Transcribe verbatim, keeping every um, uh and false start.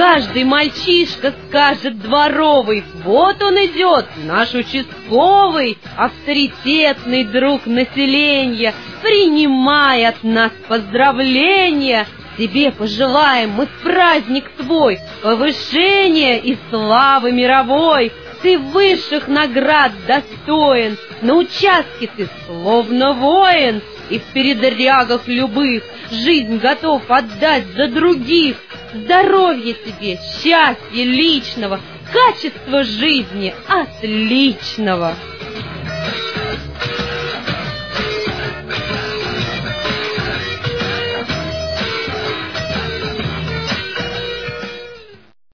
каждый мальчишка скажет дворовый: вот он идет, наш участковый, авторитетный друг населения, принимай от нас поздравления. Тебе пожелаем мы в праздник твой повышения и славы мировой. Ты высших наград достоин, на участке ты словно воин, и в передрягах любых жизнь готов отдать за других. Здоровья тебе, счастья личного, качества жизни отличного.